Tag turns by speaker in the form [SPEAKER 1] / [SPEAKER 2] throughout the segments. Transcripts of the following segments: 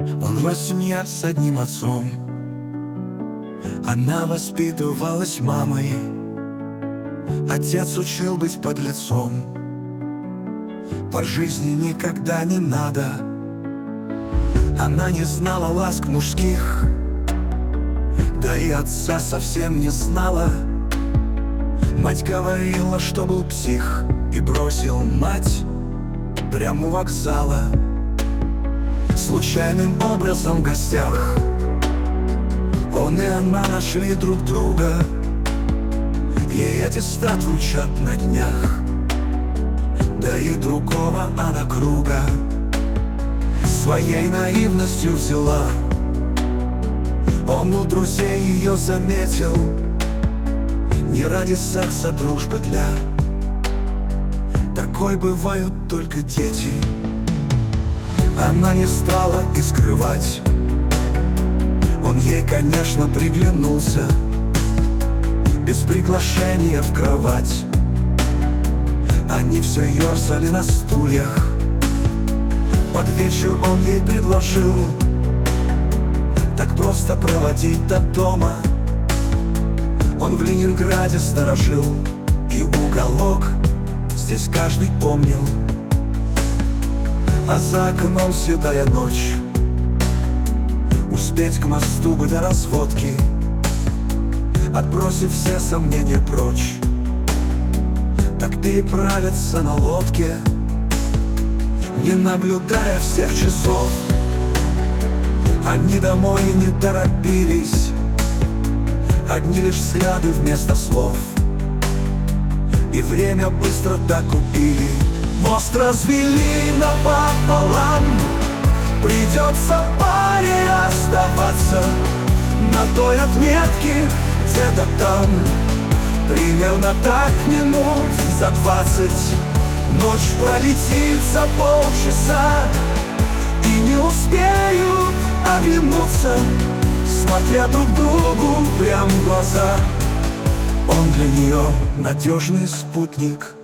[SPEAKER 1] Он рос в семье с одним отцом. Она воспитывалась мамой. Отец учил быть подлецом. По жизни никогда не надо. Она не знала ласк мужских, да и отца совсем не знала. Мать говорила, что был псих, и бросил мать прямо у вокзала. Случайным образом в гостях он и она нашли друг друга. Ей аттестат вручат на днях, да и другого она круга. Своей наивностью взяла, он у друзей ее заметил. Не ради секса дружба для такой бывают только дети. Она не стала и скрывать, он ей, конечно, приглянулся. Без приглашения в кровать они все ерзали на стульях. Под вечер он ей предложил так просто проводить до дома. Он в Ленинграде сторожил, и уголок здесь каждый помнил. А за окном седая ночь, успеть к мосту бы до разводки, отбросив все сомнения прочь, так переправиться на лодке, не наблюдая всех часов. Они домой не торопились, одни лишь взгляды вместо слов, и время быстро так убили. Мост развели напополам, придется паре оставаться на той отметке, где-то там. Примерно так минут за 20 ночь пролетит за полчаса, и не успеют оглянуться, смотря друг другу прямо в глаза. Он для нее надежный спутник.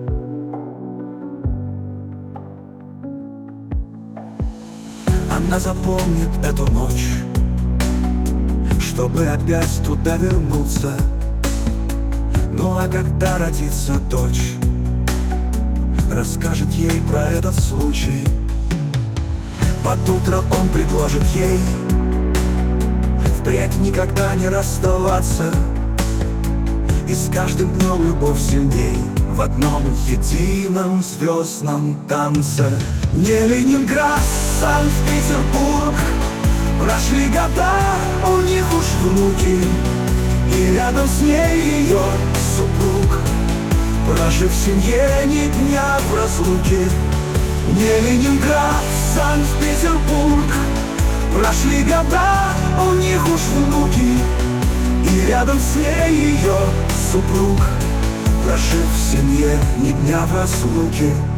[SPEAKER 1] Она запомнит эту ночь, чтобы опять туда вернуться. Ну а когда родится дочь, расскажет ей про этот случай. Под утро он предложит ей впредь никогда не расставаться, и с каждым днем любовь сильней в одном едином звездном танце. Не Ленинград, Санкт-Петербург, прошли года, у них уж внуки, и рядом с ней ее супруг, прожив в семье ни дня в разлуке. Не Ленинград, Санкт-Петербург, прошли года, у них уж внуки, и рядом с ней ее супруг, прожив в семье ни дня в разлуке.